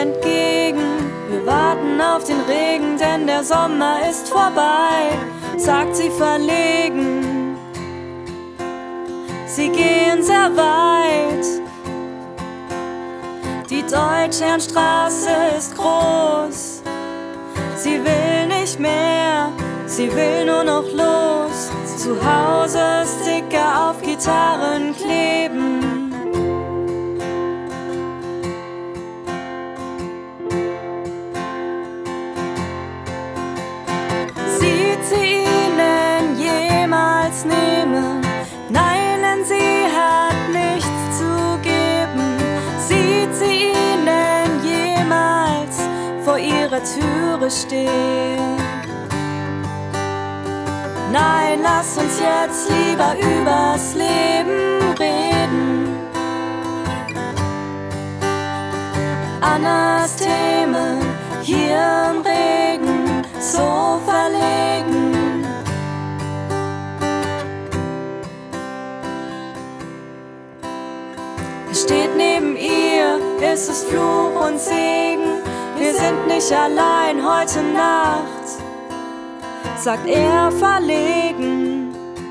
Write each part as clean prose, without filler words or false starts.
entgegen. Wir warten auf den Regen, denn der Sommer ist vorbei, sagt sie verlegen. Sie gehen sehr weit. Die Deutschlandstraße ist groß. Sie will nicht mehr, sie will nur noch los. Zu Hause Sticker auf Gitarren kleben. Sieht sie ihnen jemals nehmen? Nein, denn sie hat nichts zu geben. Sieht sie ihnen jemals vor ihrer Türe stehen? Nein, lass uns jetzt lieber übers Leben reden. Annas Themen hier im Regen, so verlegen. Er steht neben ihr, es ist Fluch und Segen. Wir sind nicht allein heute Nacht, sagt er verlegen.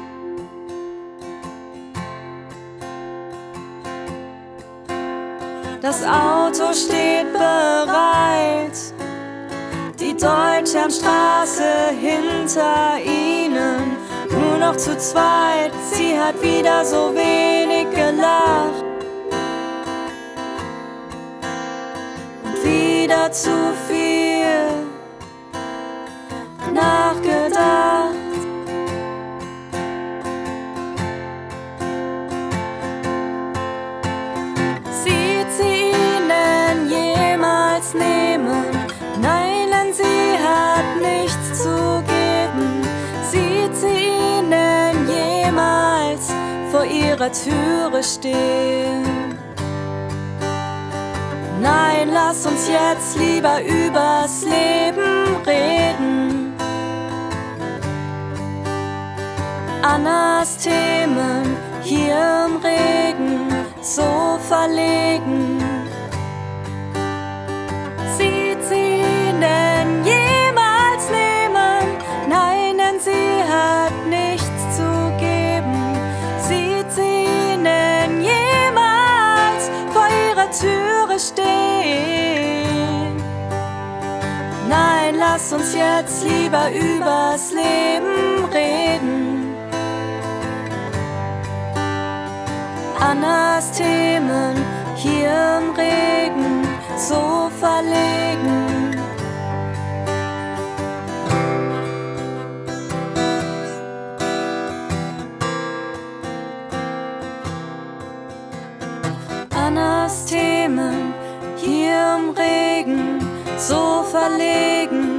Das Auto steht bereit, die Deutschlandstraße hinter ihnen, nur noch zu zweit. Sie hat wieder so wenig gelacht und wieder zu viel nachgedacht. Sieht sie ihnen jemals nehmen? Nein, denn sie hat nichts zu geben. Sieht sie ihnen jemals vor ihrer Türe stehen? Nein, lass uns jetzt lieber übers Leben reden. Annas Themen hier im Regen, so verlegen. Sieht sie ihnen jemals nehmen? Nein, denn sie hat nichts zu geben. Sieht sie ihnen jemals vor ihrer Türe stehen? Nein, lass uns jetzt lieber übers Leben reden. Annas Themen hier im Regen, so verlegen. Annas Themen hier im Regen, so verlegen.